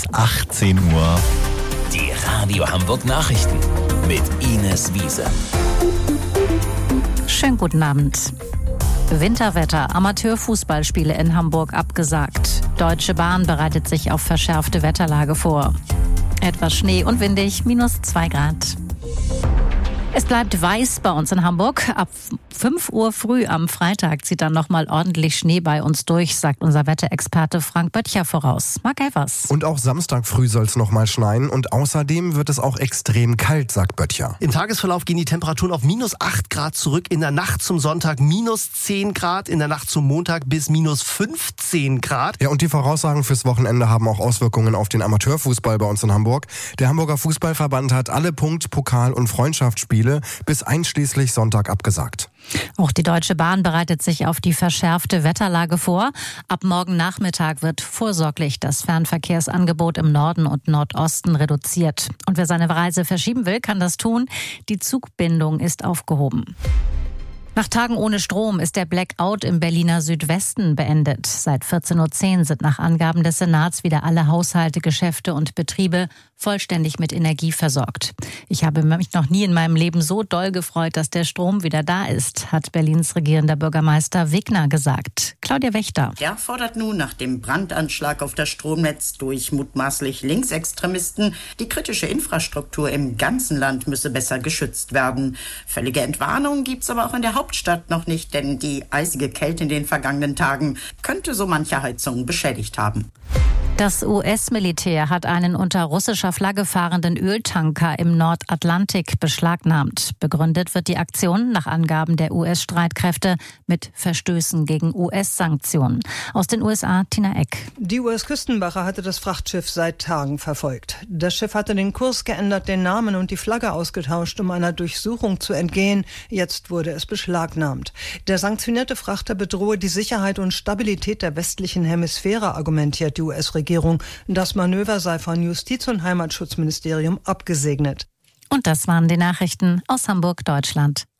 bis 18 Uhr. Die Radio Hamburg Nachrichten mit Ines Wiese. Schönen guten Abend. Winterwetter, Amateurfußballspiele in Hamburg abgesagt. Deutsche Bahn bereitet sich auf verschärfte Wetterlage vor. Etwas Schnee und windig, -2 Grad. Es bleibt weiß bei uns in Hamburg. Ab 5 Uhr früh am Freitag zieht dann nochmal ordentlich Schnee bei uns durch, sagt unser Wetterexperte Frank Böttcher voraus. Marc Elvers. Und auch Samstag früh soll es nochmal schneien und außerdem wird es auch extrem kalt, sagt Böttcher. Im Tagesverlauf gehen die Temperaturen auf -8 Grad zurück, in der Nacht zum Sonntag -10 Grad, in der Nacht zum Montag bis -15 Grad. Ja, und die Voraussagen fürs Wochenende haben auch Auswirkungen auf den Amateurfußball bei uns in Hamburg. Der Hamburger Fußballverband hat alle Punkt-, Pokal- und Freundschaftsspiele bis einschließlich Sonntag abgesagt. Auch die Deutsche Bahn bereitet sich auf die verschärfte Wetterlage vor. Ab morgen Nachmittag wird vorsorglich das Fernverkehrsangebot im Norden und Nordosten reduziert. Und wer seine Reise verschieben will, kann das tun. Die Zugbindung ist aufgehoben. Nach Tagen ohne Strom ist der Blackout im Berliner Südwesten beendet. Seit 14.10 Uhr sind nach Angaben des Senats wieder alle Haushalte, Geschäfte und Betriebe vollständig mit Energie versorgt. Ich habe mich noch nie in meinem Leben so doll gefreut, dass der Strom wieder da ist, hat Berlins regierender Bürgermeister Wigner gesagt. Claudia Wächter. Er fordert nun nach dem Brandanschlag auf das Stromnetz durch mutmaßlich Linksextremisten, die kritische Infrastruktur im ganzen Land müsse besser geschützt werden. Völlige Entwarnung gibt's aber auch in der Hauptstadt noch nicht, denn die eisige Kälte in den vergangenen Tagen könnte so manche Heizung beschädigt haben. Das US-Militär hat einen unter russischer Flagge fahrenden Öltanker im Nordatlantik beschlagnahmt. Begründet wird die Aktion nach Angaben der US-Streitkräfte mit Verstößen gegen US-Sanktionen. Aus den USA, Tina Eck. Die US-Küstenwache hatte das Frachtschiff seit Tagen verfolgt. Das Schiff hatte den Kurs geändert, den Namen und die Flagge ausgetauscht, um einer Durchsuchung zu entgehen. Jetzt wurde es beschlagnahmt. Der sanktionierte Frachter bedrohe die Sicherheit und Stabilität der westlichen Hemisphäre, argumentiert die US-Regierung. Das Manöver sei von Justiz- und Heimatschutzministerium abgesegnet. Und das waren die Nachrichten aus Hamburg, Deutschland.